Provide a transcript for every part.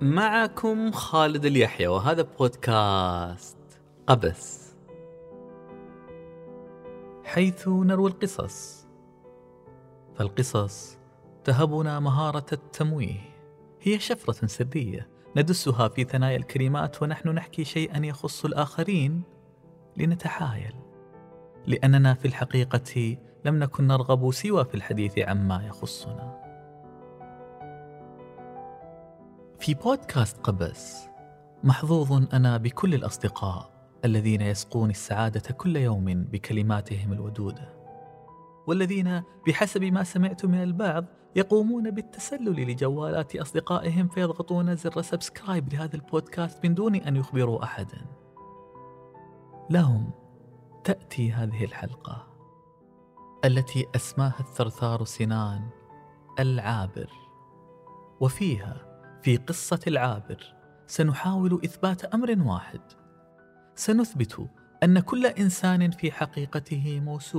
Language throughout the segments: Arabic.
معكم خالد اليحيى، وهذا بودكاست قبس، حيث نروي القصص. فالقصص تهبنا مهارة التمويه، هي شفرة سرية ندسها في ثنايا الكلمات ونحن نحكي شيئا يخص الآخرين لنتحايل، لأننا في الحقيقة لم نكن نرغب سوى في الحديث عما يخصنا. في بودكاست قبس محظوظ أنا بكل الأصدقاء الذين يسقون السعادة كل يوم بكلماتهم الودودة، والذين بحسب ما سمعت من البعض يقومون بالتسلل لجوالات أصدقائهم فيضغطون زر سبسكرايب لهذا البودكاست من دون أن يخبروا أحدا. لهم تأتي هذه الحلقة التي أسماها الثرثار سنان العابر، وفيها في قصة العابر سنحاول إثبات أمر واحد. سنثبت أن كل إنسان في حقيقته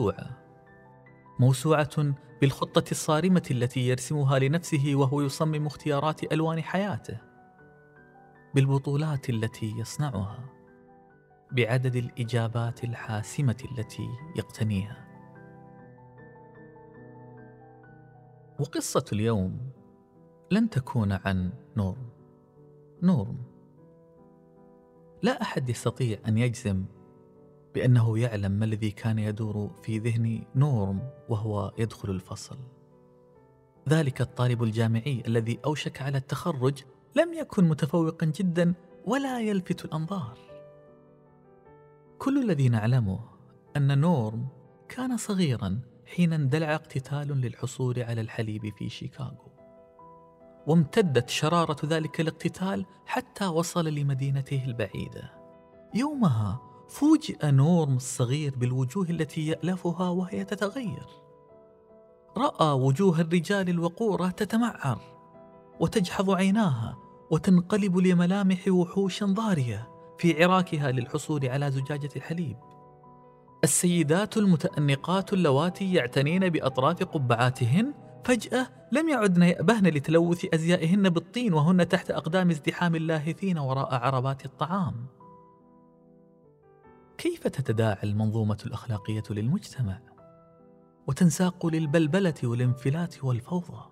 موسوعة بالخطة الصارمة التي يرسمها لنفسه وهو يصمم اختيارات ألوان حياته، بالبطولات التي يصنعها، بعدد الإجابات الحاسمة التي يقتنيها. وقصة اليوم لن تكون عن نورم. لا أحد يستطيع أن يجزم بأنه يعلم ما الذي كان يدور في ذهن نورم وهو يدخل الفصل. ذلك الطالب الجامعي الذي أوشك على التخرج لم يكن متفوقا جدا ولا يلفت الأنظار. كل الذي نعلمه أن نورم كان صغيرا حين اندلع اقتتال للحصول على الحليب في شيكاغو، وامتدت شرارة ذلك الاقتتال حتى وصل لمدينته البعيدة. يومها فوجئ نورم الصغير بالوجوه التي يألفها وهي تتغير. رأى وجوه الرجال الوقورة تتمعر وتجحظ عيناها وتنقلب لملامح وحوش ضارية في عراكها للحصول على زجاجة الحليب. السيدات المتأنقات اللواتي يعتنين بأطراف قبعاتهن فجأة لم يعدن يأبهن لتلوث أزيائهن بالطين وهن تحت أقدام ازدحام اللاهثين وراء عربات الطعام. كيف تتداعى المنظومة الأخلاقية للمجتمع وتنساق للبلبلة والانفلات والفوضى؟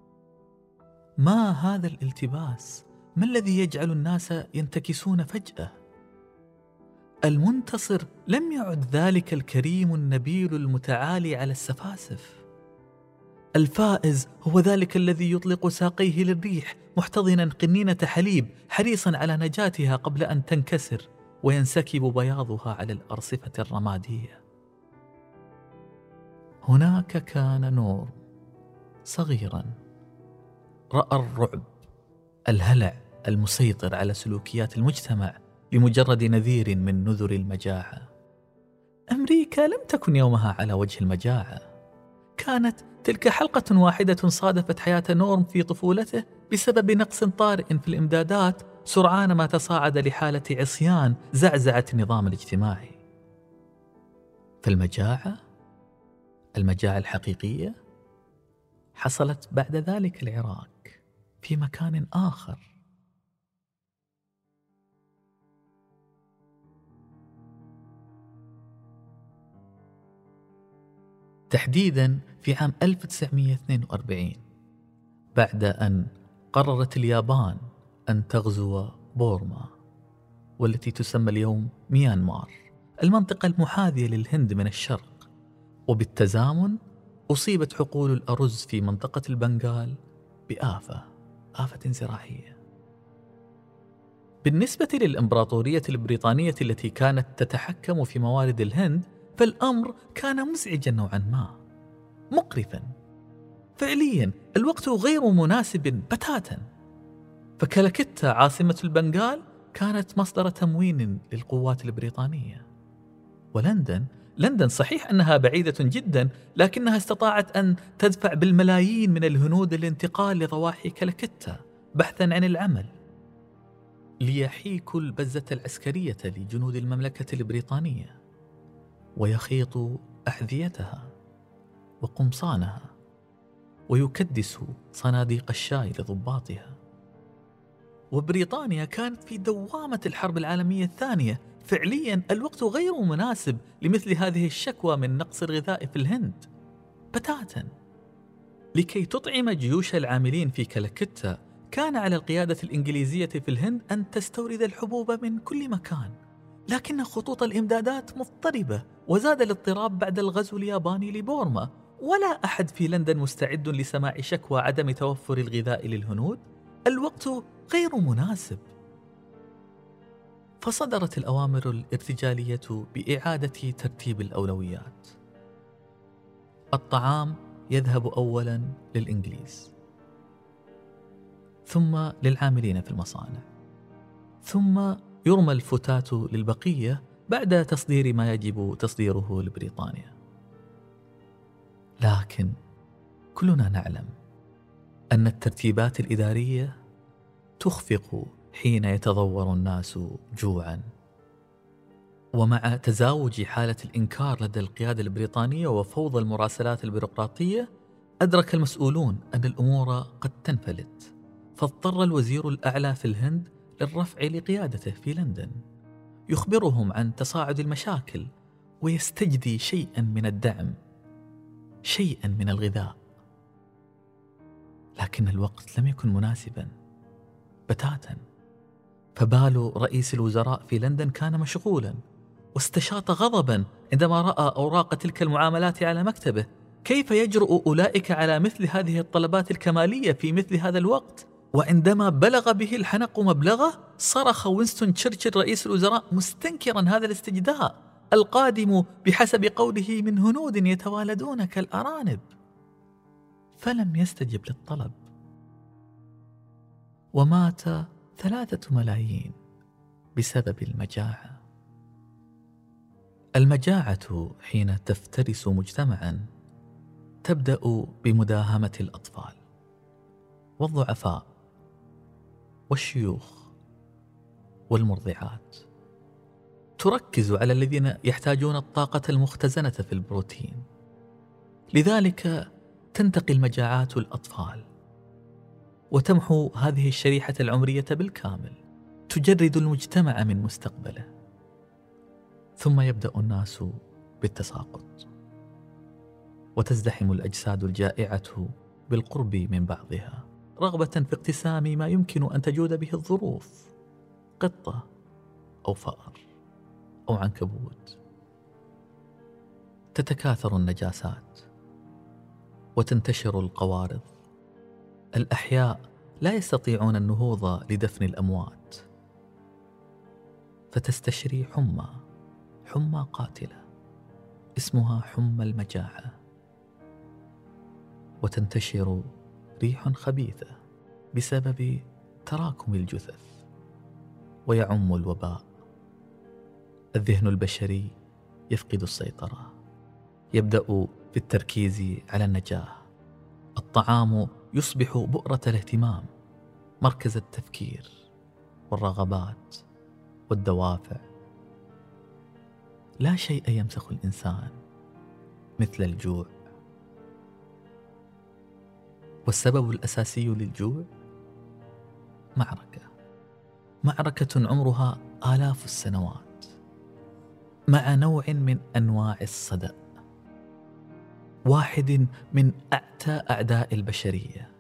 ما هذا الالتباس؟ ما الذي يجعل الناس ينتكسون فجأة؟ المنتصر لم يعد ذلك الكريم النبيل المتعالي على السفاسف. الفائز هو ذلك الذي يطلق ساقيه للريح محتضنا قنينة حليب حريصا على نجاتها قبل أن تنكسر وينسكب بياضها على الأرصفة الرمادية. هناك كان نور صغيرا رأى الرعب، الهلع المسيطر على سلوكيات المجتمع لمجرد نذير من نذر المجاعة. أمريكا لم تكن يومها على وجه المجاعة، كانت تلك حلقة واحدة صادفت حياة نورم في طفولته بسبب نقص طارئ في الإمدادات سرعان ما تصاعد لحالة عصيان زعزعت النظام الاجتماعي. فالمجاعة الحقيقية حصلت بعد ذلك العراق في مكان آخر. تحديدا في عام 1942 بعد أن قررت اليابان أن تغزو بورما، والتي تسمى اليوم ميانمار، المنطقة المحاذية للهند من الشرق. وبالتزامن أصيبت حقول الأرز في منطقة البنغال بآفة زراعية. بالنسبة للإمبراطورية البريطانية التي كانت تتحكم في موارد الهند فالأمر كان مزعجا نوعا ما، مقرفا فعليا، الوقت غير مناسب بتاتا. فكالكتا عاصمة البنغال كانت مصدر تموين للقوات البريطانية. ولندن صحيح أنها بعيدة جدا، لكنها استطاعت أن تدفع بالملايين من الهنود للانتقال لضواحي كالكتا بحثا عن العمل، ليحيكوا البزة العسكرية لجنود المملكة البريطانية ويخيطوا أحذيتها وقمصانها ويكدس صناديق الشاي لضباطها. وبريطانيا كانت في دوامة الحرب العالمية الثانية. فعليا الوقت غير مناسب لمثل هذه الشكوى من نقص الغذاء في الهند بتاتا. لكي تطعم جيوش العاملين في كلكتة، كان على القيادة الإنجليزية في الهند أن تستورد الحبوب من كل مكان، لكن خطوط الإمدادات مضطربة، وزاد الاضطراب بعد الغزو الياباني لبورما، ولا أحد في لندن مستعد لسماع شكوى عدم توفر الغذاء للهنود. الوقت غير مناسب. فصدرت الأوامر الارتجالية بإعادة ترتيب الأولويات. الطعام يذهب أولاً للإنجليز، ثم للعاملين في المصانع، ثم يرمى الفتات للبقية بعد تصدير ما يجب تصديره لبريطانيا. لكن كلنا نعلم أن الترتيبات الإدارية تخفق حين يتضور الناس جوعاً. ومع تزاوج حالة الإنكار لدى القيادة البريطانية وفوضى المراسلات البيروقراطية، أدرك المسؤولون أن الأمور قد تنفلت، فاضطر الوزير الأعلى في الهند للرفع لقيادته في لندن، يخبرهم عن تصاعد المشاكل ويستجدي شيئا من الدعم، شيئا من الغذاء. لكن الوقت لم يكن مناسبا بتاتا، فبال رئيس الوزراء في لندن كان مشغولا، واستشاط غضبا عندما رأى أوراق تلك المعاملات على مكتبه. كيف يجرؤ أولئك على مثل هذه الطلبات الكمالية في مثل هذا الوقت؟ وعندما بلغ به الحنق مبلغه، صرخ وينستون تشرشل رئيس الوزراء مستنكرا هذا الاستجداء القادم بحسب قوله من هنود يتوالدون كالأرانب، فلم يستجب للطلب، ومات 3 ملايين بسبب المجاعة. المجاعة حين تفترس مجتمعا تبدأ بمداهمة الأطفال والضعفاء والشيوخ والمرضعات، تركز على الذين يحتاجون الطاقة المختزنة في البروتين. لذلك تنتقي المجاعات الأطفال وتمحو هذه الشريحة العمرية بالكامل، تجرد المجتمع من مستقبله. ثم يبدأ الناس بالتساقط، وتزدحم الأجساد الجائعة بالقرب من بعضها، رغبة في اقتسام ما يمكن أن تجود به الظروف، قطة أو فأر أو عنكبوت. تتكاثر النجاسات وتنتشر القوارض. الأحياء لا يستطيعون النهوض لدفن الأموات، فتستشري حمى قاتلة اسمها حمى المجاعة، وتنتشر ريح خبيثة بسبب تراكم الجثث، ويعم الوباء. الذهن البشري يفقد السيطرة، يبدأ في التركيز على النجاة. الطعام يصبح بؤرة الاهتمام، مركز التفكير والرغبات والدوافع. لا شيء يمسخ الإنسان مثل الجوع. والسبب الأساسي للجوع معركة عمرها آلاف السنوات مع نوع من أنواع الصدأ، واحد من أعتى أعداء البشرية،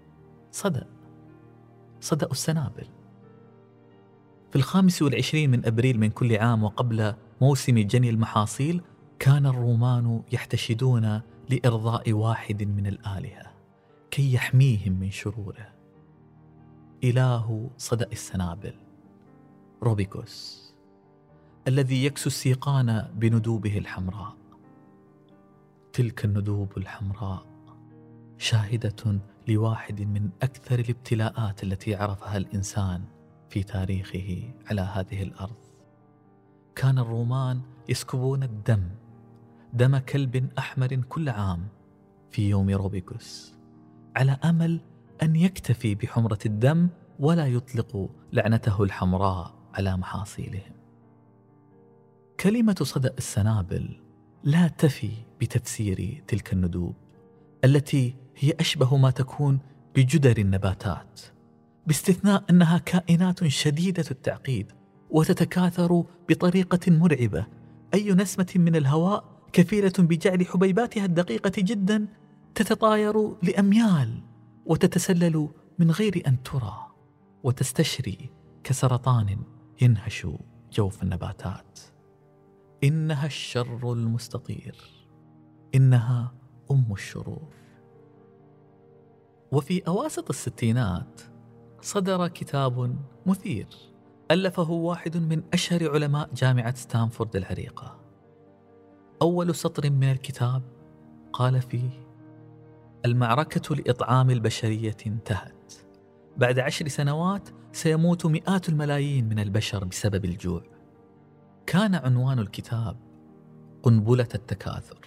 صدأ السنابل. في 25 من أبريل من كل عام وقبل موسم جني المحاصيل، كان الرومان يحتشدون لإرضاء واحد من الآلهة كي يحميهم من شروره، إله صدأ السنابل روبيكوس، الذي يكسو السيقان بندوبه الحمراء. تلك الندوب الحمراء شاهدة لواحد من أكثر الابتلاءات التي عرفها الإنسان في تاريخه على هذه الأرض. كان الرومان يسكبون دم كلب أحمر كل عام في يوم روبيكوس، على أمل أن يكتفي بحمرة الدم ولا يطلق لعنته الحمراء على محاصيلهم. كلمة صدأ السنابل لا تفي بتفسير تلك الندوب التي هي أشبه ما تكون بجدر النباتات، باستثناء أنها كائنات شديدة التعقيد وتتكاثر بطريقة مرعبة. أي نسمة من الهواء كفيلة بجعل حبيباتها الدقيقة جدا تتطاير لأميال وتتسلل من غير أن ترى، وتستشري كسرطان ينهش جوف النباتات. إنها الشر المستطير، إنها أم الشرور. وفي أواسط الستينات صدر كتاب مثير ألفه واحد من أشهر علماء جامعة ستانفورد العريقة. أول سطر من الكتاب قال فيه: المعركة لإطعام البشرية انتهت. بعد 10 سنوات سيموت مئات الملايين من البشر بسبب الجوع. كان عنوان الكتاب قنبلة التكاثر.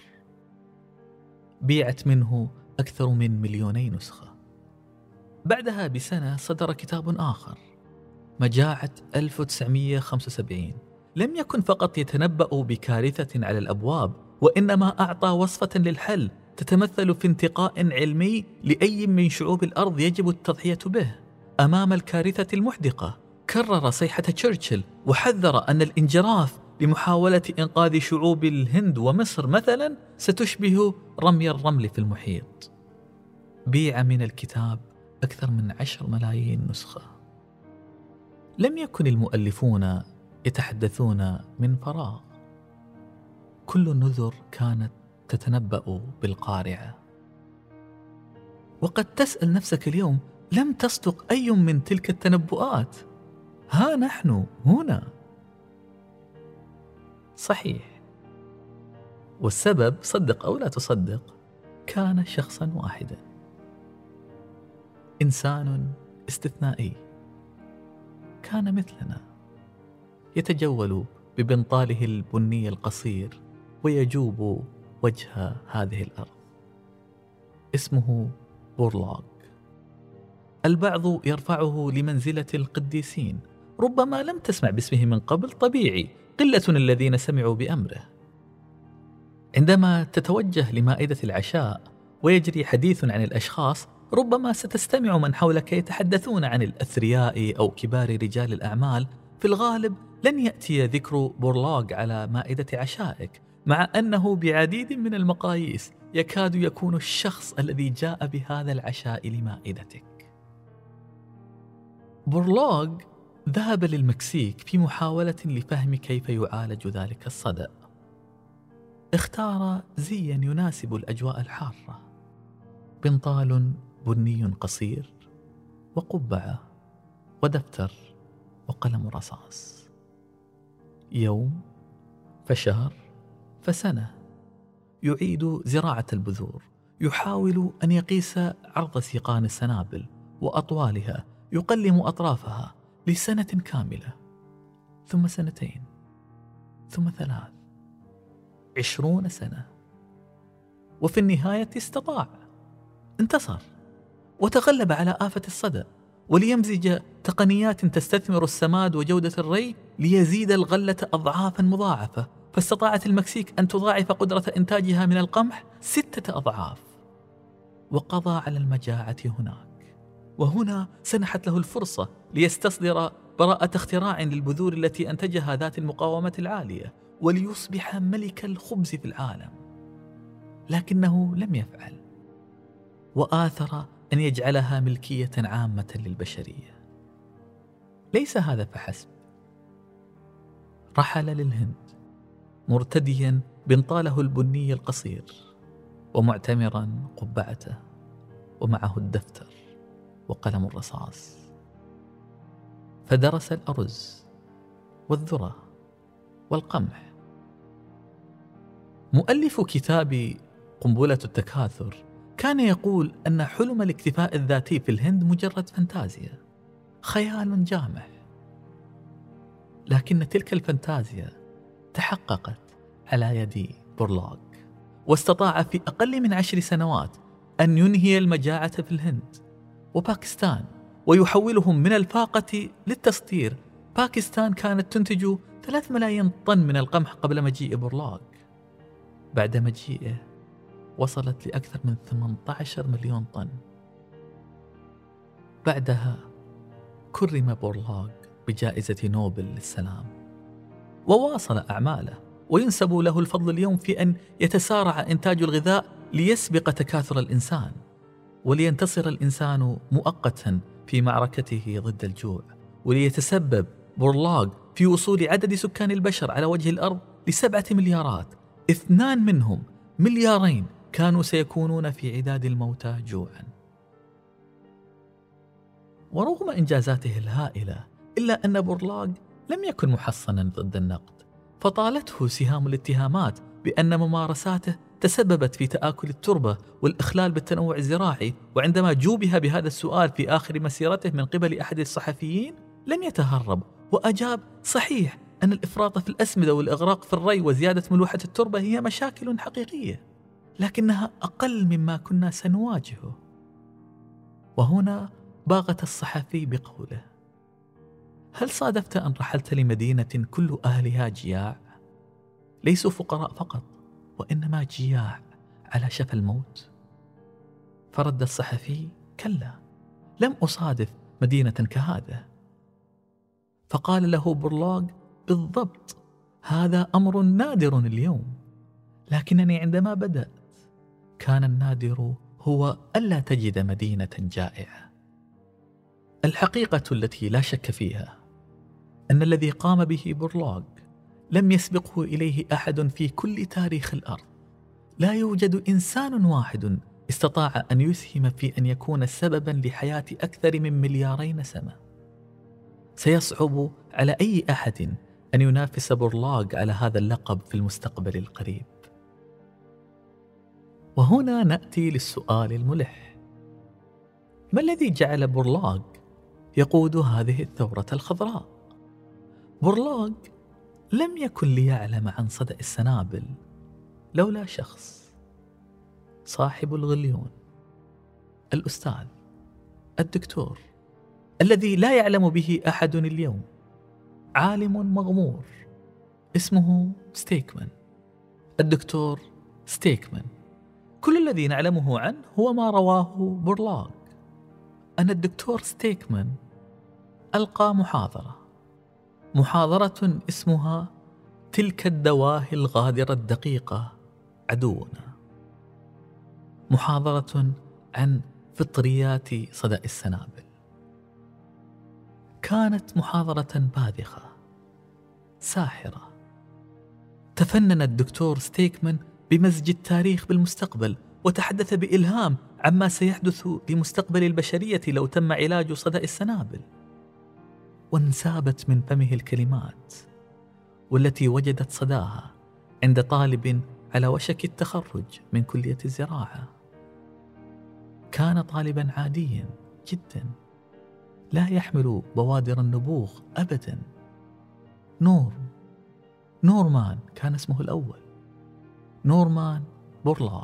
بيعت منه أكثر من 2,000,000 نسخة. بعدها بسنة صدر كتاب آخر، مجاعة 1975. لم يكن فقط يتنبأ بكارثة على الأبواب، وإنما أعطى وصفة للحل تتمثل في انتقاء علمي لأي من شعوب الأرض يجب التضحية به أمام الكارثة المحدقة. كرر صيحة تشرشل وحذر أن الانجراف لمحاولة إنقاذ شعوب الهند ومصر مثلا ستشبه رمي الرمل في المحيط. بيع من الكتاب أكثر من 10 ملايين نسخة. لم يكن المؤلفون يتحدثون من فراغ. كل النذر كانت تتنبأ بالقارعة. وقد تسأل نفسك اليوم: لم تصدق أي من تلك التنبؤات؟ ها نحن هنا. صحيح، والسبب، صدق أو لا تصدق، كان شخصا واحدا، إنسان استثنائي كان مثلنا، يتجول ببنطاله البني القصير ويجوب وجه هذه الأرض. اسمه بورلاغ. البعض يرفعه لمنزلة القديسين. ربما لم تسمع باسمه من قبل، طبيعي، قلة الذين سمعوا بأمره. عندما تتوجه لمائدة العشاء ويجري حديث عن الأشخاص، ربما ستستمع من حولك يتحدثون عن الأثرياء أو كبار رجال الأعمال. في الغالب لن يأتي ذكر بورلاغ على مائدة عشائك، مع أنه بعديد من المقاييس يكاد يكون الشخص الذي جاء بهذا العشاء لمائدتك. بورلاغ ذهب للمكسيك في محاولة لفهم كيف يعالج ذلك الصدأ. اختار زيا يناسب الأجواء الحارة: بنطال بني قصير، وقبعة، ودفتر، وقلم رصاص. يوم، فشهر، فسنة، يعيد زراعة البذور، يحاول أن يقيس عرض سيقان السنابل وأطوالها، يقلم أطرافها لسنة كاملة، ثم 2 ثم 3، 20 سنة. وفي النهاية استطاع، انتصر وتغلب على آفة الصدأ، وليمزج تقنيات تستثمر السماد وجودة الري ليزيد الغلة أضعافا مضاعفة. فاستطاعت المكسيك أن تضاعف قدرة إنتاجها من القمح 6 أضعاف، وقضى على المجاعة هناك. وهنا سنحت له الفرصة ليستصدر براءة اختراع للبذور التي أنتجها ذات المقاومة العالية، وليصبح ملك الخبز في العالم. لكنه لم يفعل، وآثر أن يجعلها ملكية عامة للبشرية. ليس هذا فحسب، رحل للهند مرتديا بنطاله البني القصير ومعتمرا قبعته، ومعه الدفتر وقلم الرصاص، فدرس الأرز والذرة والقمح. مؤلف كتاب قنبلة التكاثر كان يقول أن حلم الاكتفاء الذاتي في الهند مجرد فانتازيا، خيال جامح. لكن تلك الفانتازيا تحققت على يد بورلاغ، واستطاع في أقل من 10 سنوات أن ينهي المجاعة في الهند وباكستان، ويحولهم من الفاقة للتصدير. باكستان كانت تنتج 3 ملايين طن من القمح قبل مجيء بورلاغ. بعد مجيئه وصلت لأكثر من 18 مليون طن. بعدها كرم بورلاغ بجائزة نوبل للسلام، وواصل أعماله، وينسب له الفضل اليوم في أن يتسارع إنتاج الغذاء ليسبق تكاثر الإنسان، ولينتصر الإنسان مؤقتا في معركته ضد الجوع، وليتسبب بورلاغ في وصول عدد سكان البشر على وجه الأرض ل7 مليارات، 2 منهم مليارين كانوا سيكونون في عداد الموتى جوعا. ورغم إنجازاته الهائلة، إلا أن بورلاغ لم يكن محصنا ضد النقد، فطالته سهام الاتهامات بأن ممارساته تسببت في تآكل التربة والإخلال بالتنوع الزراعي. وعندما جوبه بهذا السؤال في آخر مسيرته من قبل أحد الصحفيين لم يتهرب، وأجاب: صحيح أن الإفراط في الأسمدة والإغراق في الري وزيادة ملوحة التربة هي مشاكل حقيقية، لكنها أقل مما كنا سنواجهه. وهنا باغت الصحفي بقوله: هل صادفت أن رحلت لمدينة كل أهلها جياع؟ ليسوا فقراء فقط، وإنما جياع على شفا الموت. فرد الصحفي: كلا، لم أصادف مدينة كهذا. فقال له بورلاغ: بالضبط، هذا أمر نادر اليوم، لكنني عندما بدأت كان النادر هو ألا تجد مدينة جائعة. الحقيقة التي لا شك فيها أن الذي قام به بورلاغ لم يسبقه إليه أحد في كل تاريخ الأرض. لا يوجد إنسان واحد استطاع أن يسهم في أن يكون سببا لحياة أكثر من 2 نسمة. سيصعب على أي أحد أن ينافس بورلاغ على هذا اللقب في المستقبل القريب. وهنا نأتي للسؤال الملح: ما الذي جعل بورلاغ يقود هذه الثورة الخضراء؟ بورلاغ لم يكن ليعلم عن صدأ السنابل لولا شخص، صاحب الغليون، الأستاذ الدكتور الذي لا يعلم به أحد اليوم، عالم مغمور اسمه ستيكمان، الدكتور ستيكمان. كل الذي نعلمه عنه هو ما رواه بورلاغ، أن الدكتور ستيكمان ألقى محاضرة اسمها تلك الدواهي الغادرة الدقيقة عدونا، محاضرة عن فطريات صدأ السنابل. كانت محاضرة باذخة ساحرة. تفنن الدكتور ستيكمان بمزج التاريخ بالمستقبل، وتحدث بإلهام عما سيحدث لمستقبل البشرية لو تم علاج صدأ السنابل. وانسابت من فمه الكلمات والتي وجدت صداها عند طالب على وشك التخرج من كلية الزراعة. كان طالبا عاديا جدا، لا يحمل بوادر النبوغ أبدا. نورمان كان اسمه الأول، نورمان بورلاغ.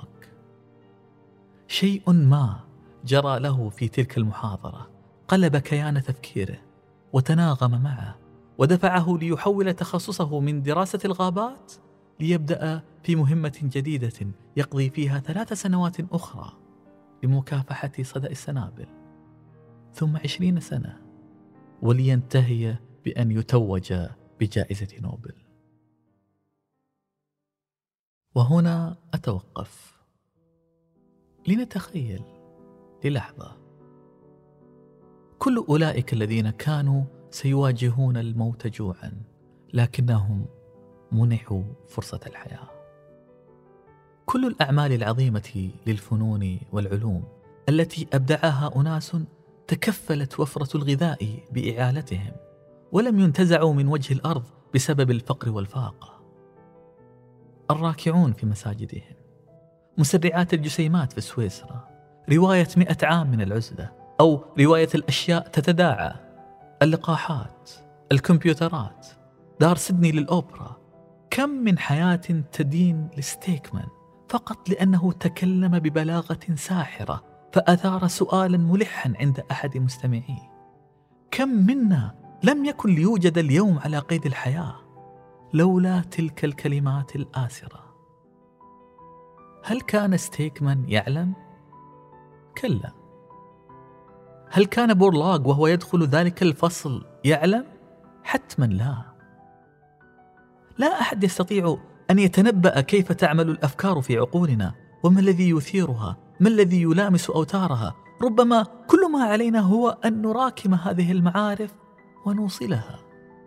شيء ما جرى له في تلك المحاضرة قلب كيان تفكيره وتناغم معه، ودفعه ليحول تخصصه من دراسة الغابات ليبدأ في مهمة جديدة يقضي فيها 3 سنوات أخرى لمكافحة صدأ السنابل، ثم 20 سنة، ولينتهي بأن يتوج بجائزة نوبل. وهنا أتوقف لنتخيل للحظة كل أولئك الذين كانوا سيواجهون الموت جوعا، لكنهم منحوا فرصة الحياة. كل الأعمال العظيمة للفنون والعلوم التي أبدعها أناس تكفلت وفرة الغذاء بإعالتهم، ولم ينتزعوا من وجه الأرض بسبب الفقر والفاقة. الراكعون في مساجدهم، مسرعات الجسيمات في سويسرا، رواية 100 عام من العزلة، أو رواية الأشياء تتداعى، اللقاحات، الكمبيوترات، دار سيدني للأوبرا. كم من حياة تدين لستيكمان فقط لأنه تكلم ببلاغة ساحرة فأثار سؤالا ملحا عند أحد مستمعيه. كم منا لم يكن ليوجد اليوم على قيد الحياة لولا تلك الكلمات الآسرة. هل كان ستيكمان يعلم؟ كلا. هل كان بورلاغ وهو يدخل ذلك الفصل يعلم؟ حتما لا. لا أحد يستطيع أن يتنبأ كيف تعمل الأفكار في عقولنا، وما الذي يثيرها، ما الذي يلامس أوتارها. ربما كل ما علينا هو أن نراكم هذه المعارف ونوصلها.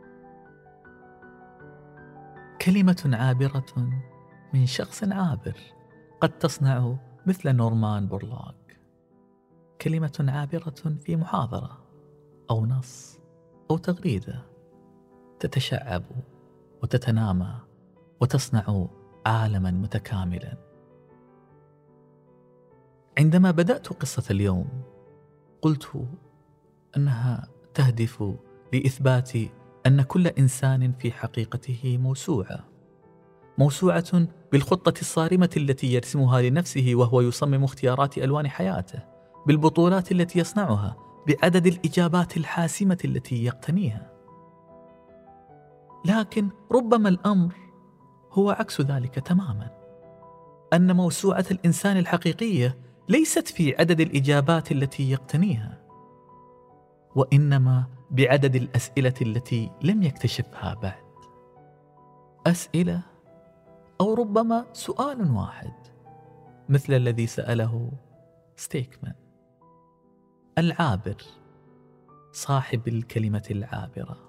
كلمة عابرة من شخص عابر قد تصنع مثل نورمان بورلاغ. كلمة عابرة في محاضرة أو نص أو تغريدة تتشعب وتتنامى وتصنع عالما متكاملا. عندما بدأت قصة اليوم قلت أنها تهدف لإثبات أن كل إنسان في حقيقته موسوعة بالخطة الصارمة التي يرسمها لنفسه وهو يصمم اختيارات ألوان حياته، بالبطولات التي يصنعها، بعدد الإجابات الحاسمة التي يقتنيها. لكن ربما الأمر هو عكس ذلك تماما، أن موسوعة الإنسان الحقيقية ليست في عدد الإجابات التي يقتنيها، وإنما بعدد الأسئلة التي لم يكتشفها بعد. أسئلة، أو ربما سؤال واحد مثل الذي سأله ستيكمان، العابر صاحب الكلمة العابرة.